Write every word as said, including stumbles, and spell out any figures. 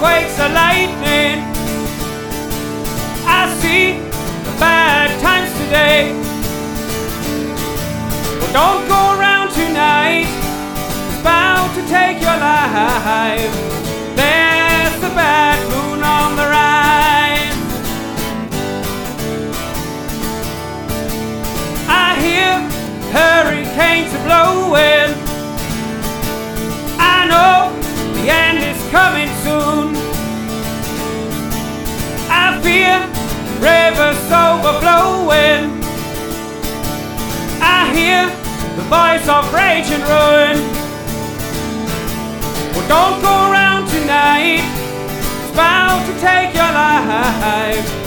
earthquakes or lightning. I see the bad times today. Well, don't go around tonight, it's about to take your life. There's the bad moon on the rise. I hear hurricanes are blowing. I know the end is coming soon. I fear rivers overflowing. I hear the voice of rage and ruin. Well, don't go around tonight, it's bound to take your life.